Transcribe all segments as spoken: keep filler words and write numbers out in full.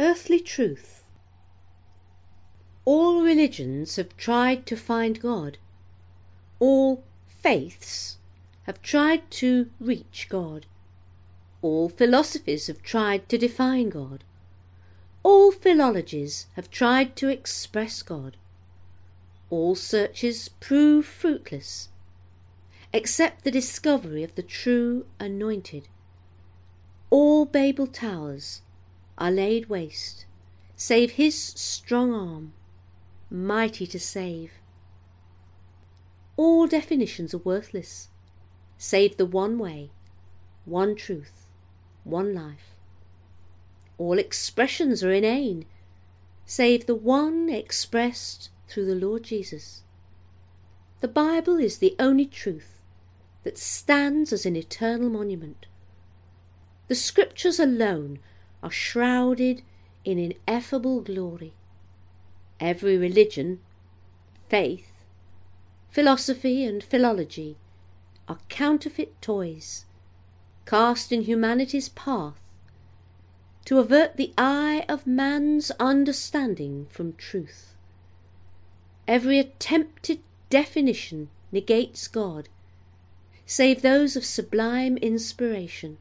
Earthly truth. All religions have tried to find God. All faiths have tried to reach God. All philosophies have tried to define God. All philologies have tried to express God. All searches prove fruitless, except the discovery of the true anointed. All Babel towers are laid waste, save his strong arm, mighty to save. All definitions are worthless, save the one way, one truth, one life. All expressions are inane, save the one expressed through the Lord Jesus. The Bible is the only truth that stands as an eternal monument. The Scriptures alone are shrouded in ineffable glory. Every religion, faith, philosophy and philology are counterfeit toys, cast in humanity's path to avert the eye of man's understanding from truth. Every attempted definition negates God, save those of sublime inspiration.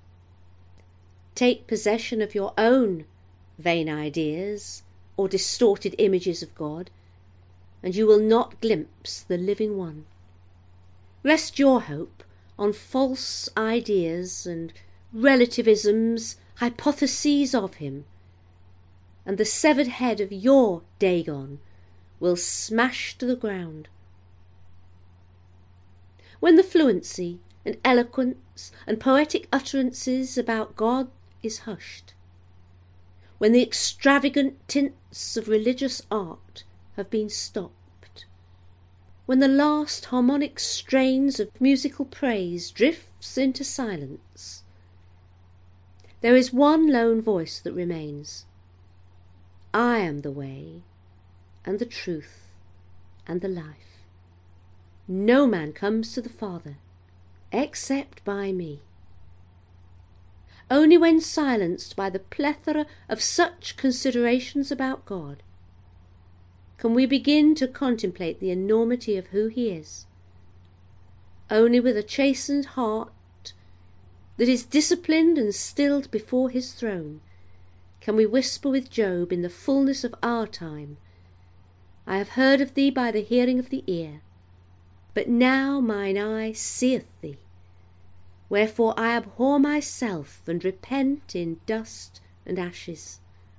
Take possession of your own vain ideas or distorted images of God, and you will not glimpse the living one. Rest your hope on false ideas and relativisms, hypotheses of him, and the severed head of your Dagon will smash to the ground. When the fluency and eloquence and poetic utterances about God is hushed, when the extravagant tints of religious art have been stopped, when the last harmonic strains of musical praise drifts into silence, there is one lone voice that remains. I am the way and the truth and the life. No man comes to the Father except by me. Only when silenced by the plethora of such considerations about God can we begin to contemplate the enormity of who he is. Only with a chastened heart that is disciplined and stilled before his throne can we whisper with Job in the fullness of our time, I have heard of thee by the hearing of the ear, but now mine eye seeth thee. Wherefore I abhor myself and repent in dust and ashes.